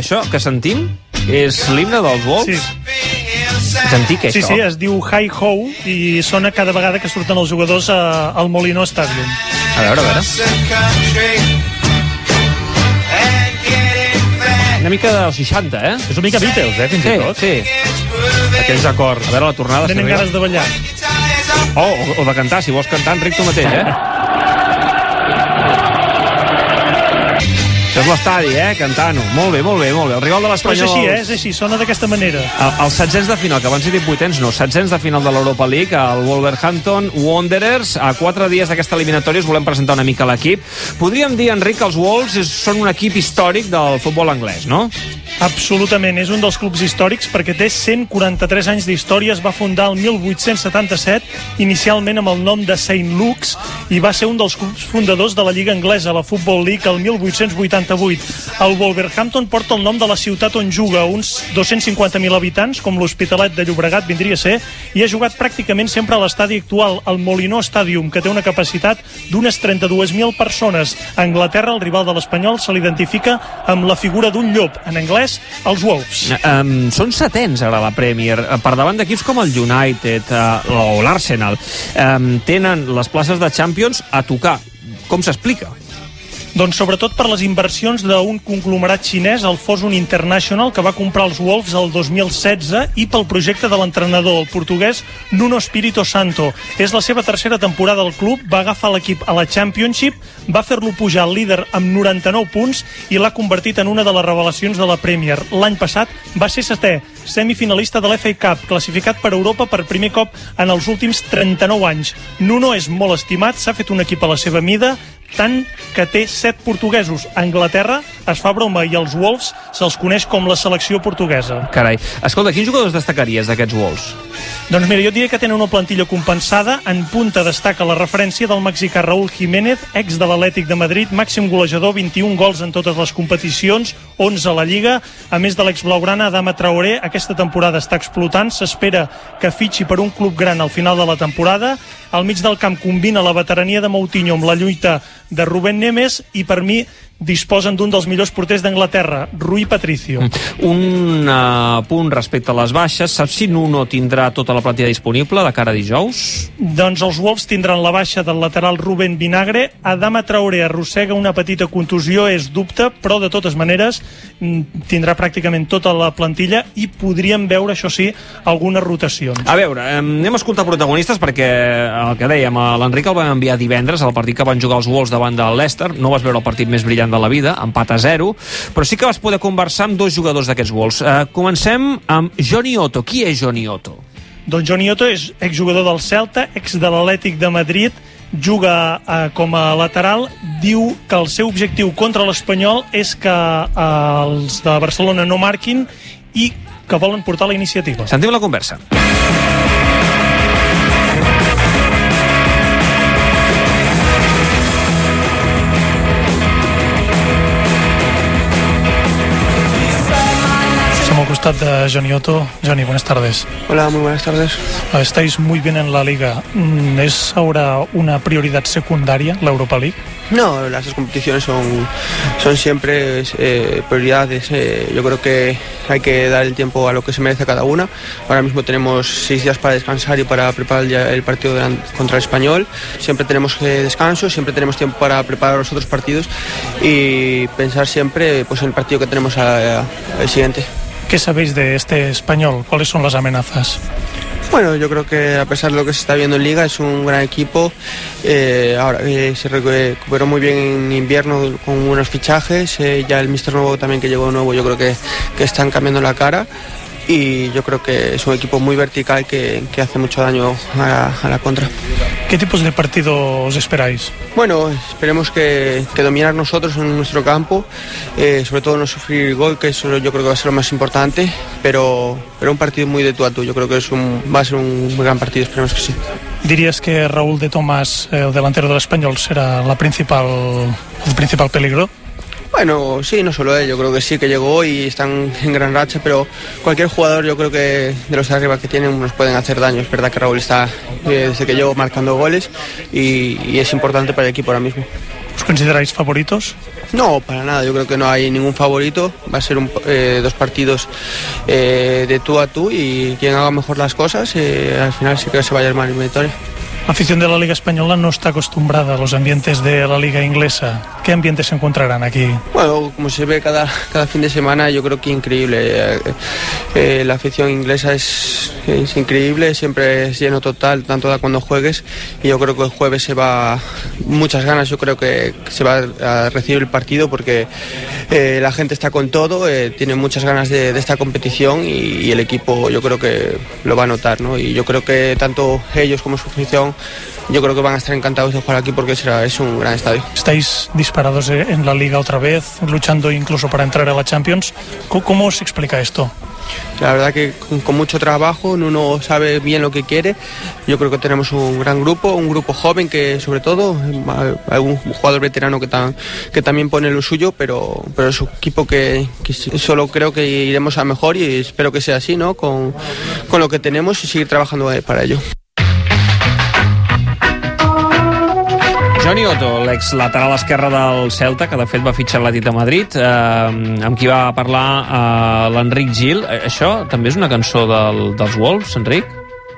això que sentim és l'himne dels Wolves? Sí. És antic, això? Sí, es diu Hi Ho i sona cada vegada que surten els jugadors al Molineux Stadium. A veure. Una mica dels 60, És una mica Beatles, fins i tot. Sí. Aquells acords. A veure la tornada. Tenen ganes de ballar. O de cantar, si vols cantar, Enric, tu mateix, Això és l'estadi, cantant-ho. Molt bé. El rival de l'Espanyol... Però és així, sona d'aquesta manera. Els setzents de final, que van ser 18ens, no, setzents de final de l'Europa League, el Wolverhampton Wanderers. A 4 dies d'aquesta eliminatòria us volem presentar una mica l'equip. Podríem dir, Enric, que els Wolves són un equip històric del futbol anglès, no? Absolutament, és un dels clubs històrics perquè té 143 anys d'història. Es va fundar el 1877, inicialment amb el nom de St. Luke's, i va ser un dels clubs fundadors de la Lliga Anglesa, la Football League, el 1888. El Wolverhampton porta el nom de la ciutat on juga, uns 250.000 habitants, com l'Hospitalet de Llobregat vindria a ser, i ha jugat pràcticament sempre a l'estadi actual, el Molineux Stadium, que té una capacitat d'unes 32.000 persones. A Anglaterra, el rival de l'Espanyol se l'identifica amb la figura d'un llop, en anglès els Wolves. Són setens ara a la Premier, per davant d'equips com el United o l'Arsenal. Tenen les places de Champions a tocar. Com s'explica? Doncs sobretot per les inversions d'un conglomerat xinès, el Fosun International, que va comprar els Wolves el 2016, i pel projecte de l'entrenador, el portuguès Nuno Espírito Santo. És la seva tercera temporada al club, va agafar l'equip a la Championship, va fer-lo pujar al líder amb 99 punts i l'ha convertit en una de les revelacions de la Premier. L'any passat va ser setè, semifinalista de l'FA Cup, classificat per Europa per primer cop en els últims 39 anys. Nuno és molt estimat, s'ha fet un equip a la seva mida, tant que té 7 portuguesos. A Anglaterra es fa broma i als Wolves se'ls coneix com la selecció portuguesa. Carai. Escolta, quins jugadors destacaries d'aquests Wolves? Doncs mira, jo diria que tenen una plantilla compensada. En punta destaca la referència del mexicà Raúl Jiménez, ex de l'Atlètic de Madrid, màxim golejador, 21 gols en totes les competicions, 11 a la Lliga. A més de l'ex-blaugrana, Adama Traoré, aquesta temporada està explotant. S'espera que fitxi per un club gran al final de la temporada. Al mig del camp combina la veterania de Moutinho amb la lluita de Rubén Neves i, per mi, disposen d'un dels millors porters d'Anglaterra, Rui Patricio. Un punt respecte a les baixes. Saps si Nuno tindrà tota la plantilla disponible de cara a dijous? Doncs els Wolves tindran la baixa del lateral Rubén Vinagre. Adama Traoré arrossega una petita contusió, és dubte, però de totes maneres tindrà pràcticament tota la plantilla i podríem veure, això sí, algunes rotacions. A veure, anem a escoltar protagonistes, perquè el que dèiem, l'Enric el vam enviar divendres al partit que van jugar els Wolves davant del Leicester. No vas veure el partit més brillant de la vida, empat a 0, però sí que vas poder conversar amb dos jugadors d'aquests Wolves. Comencem amb Johnny Otto. Qui és Johnny Otto? Doncs Johnny Otto és exjugador del Celta, ex de l'Atlètic de Madrid, juga com a lateral. Diu que el seu objectiu contra l'Espanyol és que els de Barcelona no marquin i que volen portar la iniciativa. Sentim la conversa. Al costat de Johnny Otto. Johnny, buenas tardes. Hola, muy buenas tardes. Estáis muy bien en la Liga. ¿Es ahora una prioridad secundaria la Europa League? No, las dos competiciones son siempre prioridades. Yo creo que hay que dar el tiempo a lo que se merece cada una. Ahora mismo tenemos 6 días para descansar y para preparar el partido contra el Español. Siempre tenemos descanso, siempre tenemos tiempo para preparar los otros partidos y pensar siempre pues, en el partido que tenemos el siguiente. ¿Qué sabéis de este Español? ¿Cuáles son las amenazas? Bueno, yo creo que a pesar de lo que se está viendo en Liga es un gran equipo. Ahora se recuperó muy bien en invierno con unos fichajes. Ya el míster nuevo también que llegó nuevo, yo creo que están cambiando la cara. Y yo creo que es un equipo muy vertical que hace mucho daño a la contra. ¿Qué tipos de partido os esperáis? Bueno, esperemos que dominar nosotros en nuestro campo, sobre todo no sufrir gol, que eso yo creo que va a ser lo más importante, pero un partido muy de tú a tú. Yo creo que va a ser un muy gran partido, esperemos que sí. ¿Dirías que Raúl de Tomás, el delantero del Español, será el principal peligro? Bueno, sí, no solo él, yo creo que sí, que llegó y están en gran racha, pero cualquier jugador yo creo que de los de arriba que tienen nos pueden hacer daño. Es verdad que Raúl está desde que llegó marcando goles y es importante para el equipo ahora mismo. Us consideráis favoritos? No, para nada, yo creo que no hay ningún favorito, va a ser dos partidos de tú a tú y quien haga mejor las cosas al final sí que se va a llevar el victoria. La afición de la Liga Española no está acostumbrada a los ambientes de la Liga Inglesa. ¿Qué ambientes se encontrarán aquí? Bueno, como se ve cada fin de semana, yo creo que increíble. La afición inglesa es increíble, siempre es lleno total, tanto da cuando juegues. Y yo creo que el jueves se va muchas ganas, yo creo que se va a recibir el partido porque la gente está con todo, tiene muchas ganas de esta competición y el equipo yo creo que lo va a notar, ¿no? Y yo creo que tanto ellos como su afición yo creo que van a estar encantados de jugar aquí porque es un gran estadio. Estáis disparados en la Liga otra vez, luchando incluso para entrar a la Champions. ¿Cómo os explica esto? La verdad que con mucho trabajo, uno sabe bien lo que quiere. Yo creo que tenemos un gran grupo, un grupo joven que sobre todo, algún jugador veterano que también pone lo suyo, pero es un equipo que solo creo que iremos a mejor y espero que sea así, ¿no? Con lo que tenemos y seguir trabajando para ello. Johnny Otto, l'ex-lateral esquerre del Celta, que de fet va fitxar l'Atlètic de Madrid, amb qui va parlar l'Enric Gil. Això també és una cançó dels Wolves, Enric?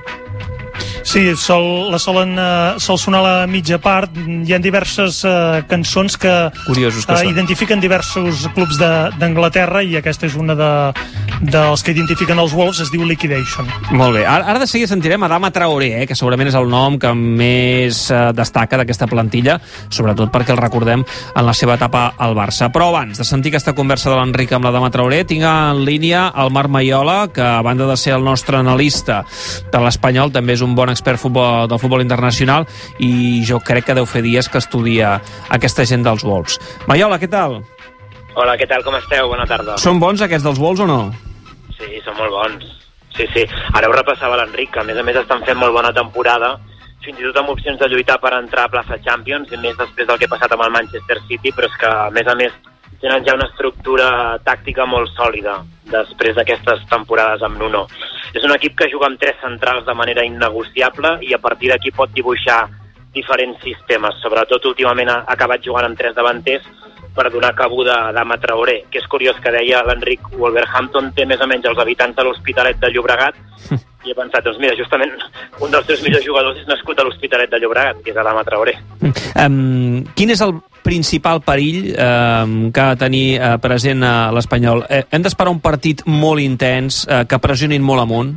Sí, sol sonar la mitja part. Hi ha diverses cançons que identifiquen diversos clubs d'Anglaterra i aquesta és una dels que identifiquen els Wolves, es diu Liquidation. Molt bé, ara de seguida sentirem Adama Traoré, que segurament és el nom que més destaca d'aquesta plantilla, sobretot perquè el recordem en la seva etapa al Barça. Però abans de sentir aquesta conversa de l'Enric amb l'Adama Traoré, tinc en línia el Marc Maiola, que a banda de ser el nostre analista de l'Espanyol, també és un bon expert del futbol internacional i jo crec que deu fer dies que estudia aquesta gent dels Wolves. Maiola, què tal? Hola, què tal, com esteu? Bona tarda. Són bons aquests dels Wolves o no? Sí, són molt bons. Sí. Ara ho repassava l'Enric, que a més estan fent molt bona temporada, fins i tot amb opcions de lluitar per entrar a plaça Champions, i més després del que ha passat amb el Manchester City, però és que, a més, tenen ja una estructura tàctica molt sòlida després d'aquestes temporades amb Nuno. És un equip que juga amb 3 centrals de manera innegociable i a partir d'aquí pot dibuixar diferents sistemes. Sobretot últimament ha acabat jugant amb 3 davanters per donar cabuda a Adama Traoré, que és curiós que deia l'Enric, Wolverhampton té més o menys els habitants de l'Hospitalet de Llobregat, i he pensat, doncs mira, justament un dels 3 millors jugadors és nascut a l'Hospitalet de Llobregat, que és Adama Traoré. Quin és el principal perill que ha de tenir present l'Espanyol? Hem d'esperar un partit molt intens, que pressionin molt amunt?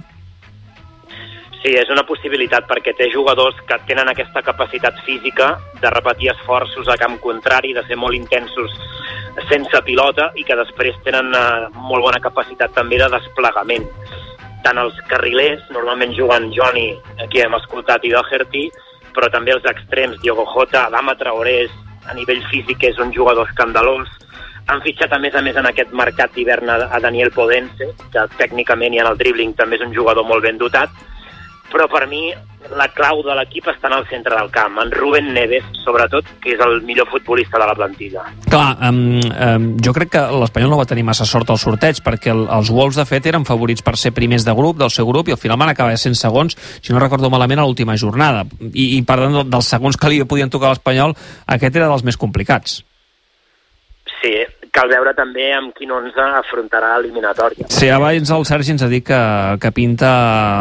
Sí, és una possibilitat perquè té jugadors que tenen aquesta capacitat física de repetir esforços a camp contrari, de ser molt intensos sense pilota i que després tenen molt bona capacitat també de desplegament. Tant els carrilers, normalment juguen Johnny, aquí hem escoltat, i Doherty, però també els extrems, Diogo Jota, Adama Traoré, a nivell físic és un jugador escandalós. Han fitxat a més en aquest mercat d'hivern a Daniel Podense, que tècnicament i en el dribbling també és un jugador molt ben dotat, però per mi la clau de l'equip està en el centre del camp, en Rúben Neves, sobretot, que és el millor futbolista de la plantilla. Clar, jo crec que l'Espanyol no va tenir massa sort al sorteig, perquè els Wolves, de fet, eren favorits per ser primers de grup, del seu grup, i al final van acabar sent segons, si no recordo malament, a l'última jornada. I per tant, dels segons que li podien tocar a l'Espanyol, aquest era dels més complicats. Sí, cal veure també amb quin 11 afrontarà l'eliminatòria. Sí, abans el Sergi ens ha dit que pinta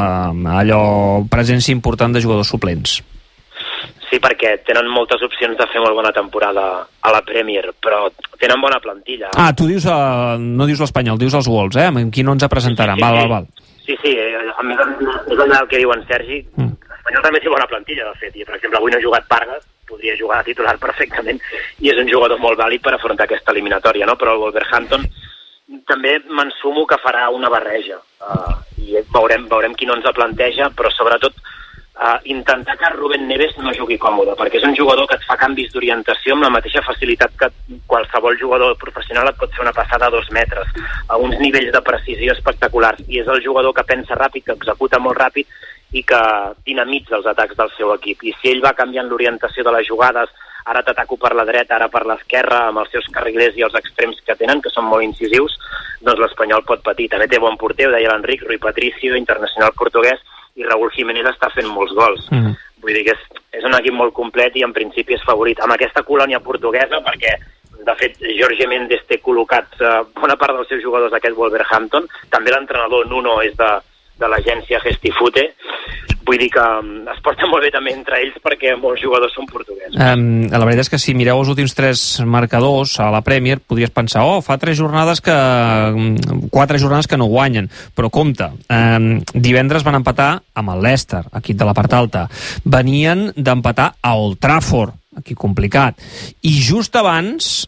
allò presència important de jugadors suplents. Sí, perquè tenen moltes opcions de fer molt bona temporada a la Premier, però tenen bona plantilla. Ah, tu dius, no dius l'Espanyol, dius els Wolves, Amb quin 11 presentaran? Val. Sí, a més del que diu en Sergi, l'Espanyol també té bona plantilla, de fet, i per exemple avui no ha jugat Vargas, podria jugar a titular perfectament i és un jugador molt vàlid per afrontar aquesta eliminatòria, no? Però el Wolverhampton també m'ensumo que farà una barreja i veurem quin 11 planteja, però sobretot intentar que Rúben Neves no jugui còmode, perquè és un jugador que et fa canvis d'orientació amb la mateixa facilitat que qualsevol jugador professional et pot fer una passada a 2 metres, a uns nivells de precisió espectaculars, i és el jugador que pensa ràpid, que executa molt ràpid i que dinamitza els atacs del seu equip. I si ell va canviant l'orientació de les jugades, ara t'ataco per la dreta, ara per l'esquerra, amb els seus carrilers i els extrems que tenen, que són molt incisius, doncs l'Espanyol pot patir. També té bon porter, ho deia l'Enric, Rui Patricio, internacional portuguès, i Raúl Jiménez està fent molts gols. Vull dir que és un equip molt complet i en principi és favorit. Amb aquesta colònia portuguesa, perquè de fet Jorge Mendes té col·locat bona part dels seus jugadors d'aquest Wolverhampton, també l'entrenador Nuno és de l'agència Gestifute, vull dir que es porten molt bé també entre ells perquè molts jugadors són portuguesos. La veritat és que si mireu els últims 3 marcadors a la Premier podries pensar, fa 4 jornades que no guanyen, però compte, divendres van empatar amb el Leicester, equip de la part alta, venien d'empatar a Old Trafford, aquí complicat, i just abans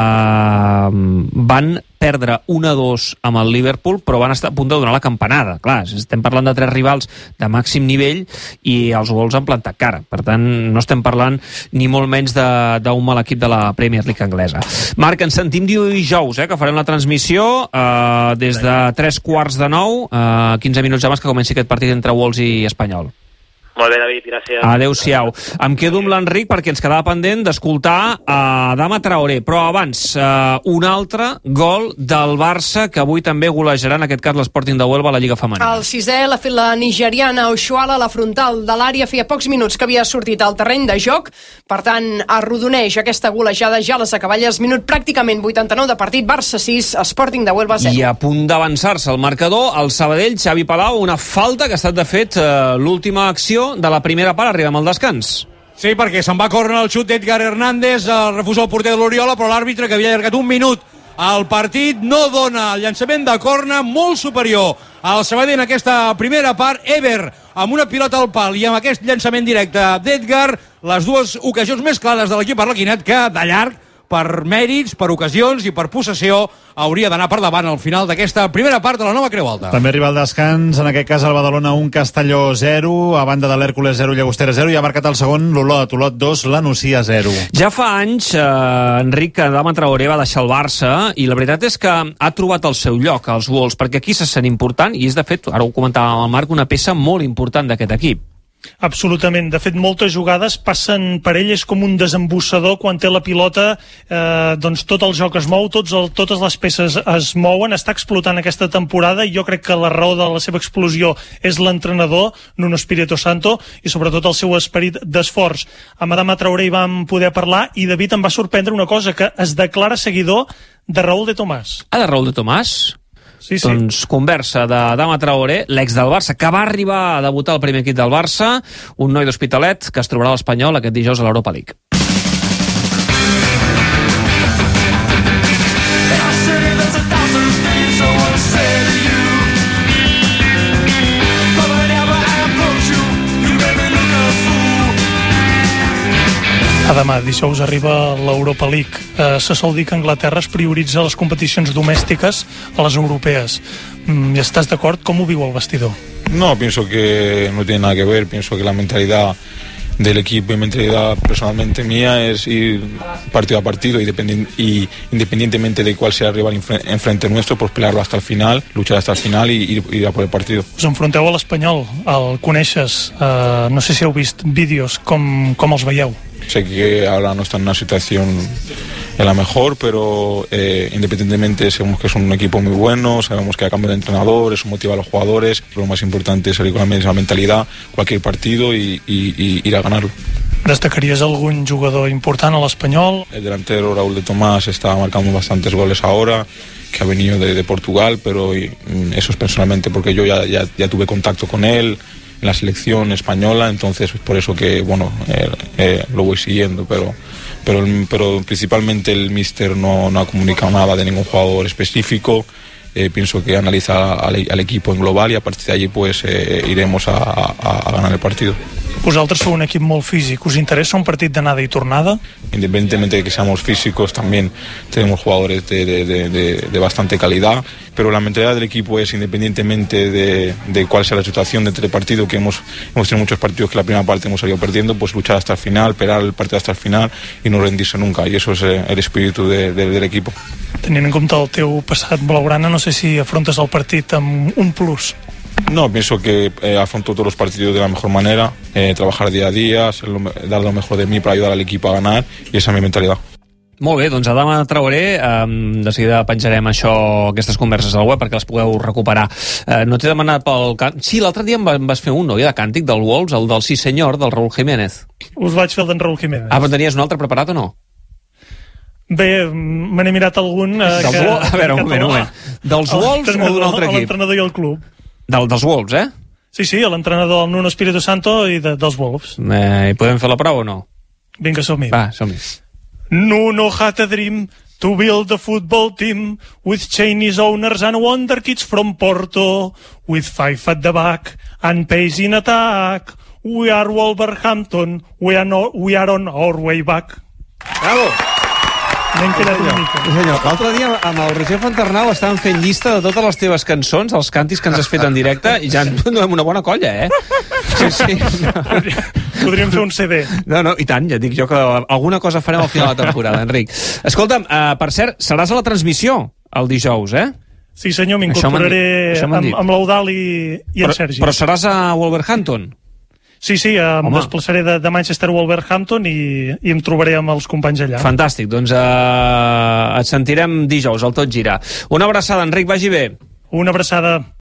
van perdre 1-2 amb el Liverpool, però van estar a punt de donar la campanada. Clar, estem parlant de 3 rivals de màxim nivell i els Wolves han plantat cara. Per tant, no estem parlant ni molt menys d'un mal equip de la Premier League anglesa. Marc, ens sentim dijous, que farem la transmissió des de 3:15, 15 minuts abans que comenci aquest partit entre Wolves i Espanyol. Molt bé, David, gràcies. Adéu-siau. Em quedo amb l'Enric perquè ens quedava pendent d'escoltar Adama Traoré, però abans un altre gol del Barça que avui també golejarà, en aquest cas l'Sporting de Huelva a la Lliga Femenina. El 6è l'ha fet la nigeriana Oshuala, la frontal de l'àrea, feia pocs minuts que havia sortit al terreny de joc, per tant arrodoneix aquesta golejada ja a les acaballes, minut pràcticament 89 de partit, Barça 6, Sporting de Huelva 0. I a punt d'avançar-se el marcador, el Sabadell, Xavi Palau, una falta que ha estat de fet l'última acció de la primera part, arribem al descans. Sí, perquè se'n va córrer el xut d'Edgar Hernández, el refusa el porter de l'Oriola, però l'àrbitre, que havia allargat un minut al partit, no dona el llançament de córner molt superior al Sabadell en aquesta primera part. Eber amb una pilota al pal i amb aquest llançament directe d'Edgar, les dues ocasions més clares de l'equip arlequinat, que de llarg, per mèrits, per ocasions i per possessió, hauria d'anar per davant al final d'aquesta primera part de la nova Creu Alta. També arriba el descans, en aquest cas el Badalona 1, Castelló 0, a banda de l'Hèrcules 0, Llagostera 0, i ha marcat el segon l'Olot 2, la Nucia 0. Ja fa anys, Enric, que Adama Traoré va deixar el Barça, i la veritat és que ha trobat el seu lloc als Wolves, perquè aquí se sent important, i és de fet, ara ho comentava el Marc, una peça molt important d'aquest equip. Absolutament. De fet, moltes jugades passen per ell, és com un desembussador quan té la pilota, doncs tot el joc es mou, totes les peces es mouen, està explotant aquesta temporada i jo crec que la raó de la seva explosió és l'entrenador, Nuno Espíritu Santo, i sobretot el seu esperit d'esforç. Amb Adama Traoré hi vam poder parlar i David em va sorprendre una cosa, que es declara seguidor de Raúl de Tomàs. De Raúl de Tomàs? Sí. Doncs conversa d'Adama Traoré, l'ex del Barça, que va arribar a debutar al primer equip del Barça, un noi d'Hospitalet que es trobarà a l'Espanyol aquest dijous a l'Europa League. Demà, dijous, arriba l'Europa League. Se sol dir que a Anglaterra es prioritza les competicions domèstiques a les europees. ¿Y estás de acuerdo? ¿Cómo vivo el vestidor? No, pienso que no tiene nada que ver. Pienso que la mentalidad del equipo y mentalidad personalmente mía es ir partido a partido y independientemente de cuál sea el rival enfrente nuestro, pues pelearlo hasta el final, luchar hasta el final y ir a por el partido. Us enfronteu a l'Espanyol, el coneixes, no sé si heu vist vídeos, com els veieu? Sé que ahora no está en una situación en la mejor, pero independientemente sabemos que es un equipo muy bueno, sabemos que ha cambiado de entrenador, eso motiva a los jugadores, lo más importante es salir con la misma mentalidad, cualquier partido y ir a ganarlo. ¿Destacarías algún jugador importante al Espanyol? El delantero Raúl de Tomàs está marcando bastantes goles ahora, que ha venido de Portugal, pero eso es personalmente porque yo ya tuve contacto con él en la selección española, entonces por eso que lo voy siguiendo, pero principalmente el míster no ha comunicado nada de ningún jugador específico. Pienso que analiza al equipo en global y a partir de allí pues iremos a ganar el partido. Vosaltres sou un equip molt físic, us interessa un partit d'anada i tornada? Independientemente de que seamos físicos, también tenemos jugadores de bastante calidad, pero la mentalidad del equipo es, independientemente de cuál sea la situación dentro del partido, que hemos tenido muchos partidos que la primera parte hemos salido perdiendo, pues luchar hasta el final, pelear el partido hasta el final y no rendirse nunca, y eso es el espíritu del equipo. Tenint en compte el teu passat blaugrana, no sé si afrontes el partit amb un plus. No, pienso que afronto todos los partidos de la mejor manera, trabajar día a día, dar lo mejor de mí para ayudar al equipo a ganar, y esa es mi mentalidad. Molt bé, doncs Adama Traoré, de seguida penjarem aquestes converses al web perquè les pugueu recuperar. No t'he demanat pel cant... Sí, l'altre dia em vas fer un, no? De càntic del Wolves, el del Sí Senyor, del Raúl Jiménez. Us vaig fer el d'en Raúl Jiménez. Ah, però tenies un altre preparat o no? Bé, me n'he mirat algun... A veure, un moment. Dels Wolves o d'un altre equip? L'entrenador i el club. Dels Wolves, eh? Sí, l'entrenador, el Nuno Espíritu Santo i dels Wolves. I podem fer la prova o no? Vinga, som-hi. Va, som-hi. Nuno had a dream to build a football team with Chinese owners and wonder kids from Porto, with 5 at the back and pace in attack. We are Wolverhampton, we are on our way back. Bravo! M'he quedat una mica. Senyor, l'altre dia amb el Roger Fontarnau estàvem fent llista de totes les teves cançons, els càntics que ens has fet en directe, i ja ens donem una bona colla, eh? Sí. Podríem fer un CD. No, i tant, ja dic jo que alguna cosa farem al final de la temporada, Enric. Escolta'm, per cert, seràs a la transmissió el dijous, eh? Sí, senyor, m'incorporaré amb l'Eudal i en Sergi. Però seràs a Wolverhampton? Sí, em desplaçaré de Manchester a Wolverhampton i em trobaré amb els companys allà. Fantàstic, doncs et sentirem dijous, al Tot Gira. Una abraçada, Enric, vagi bé. Una abraçada.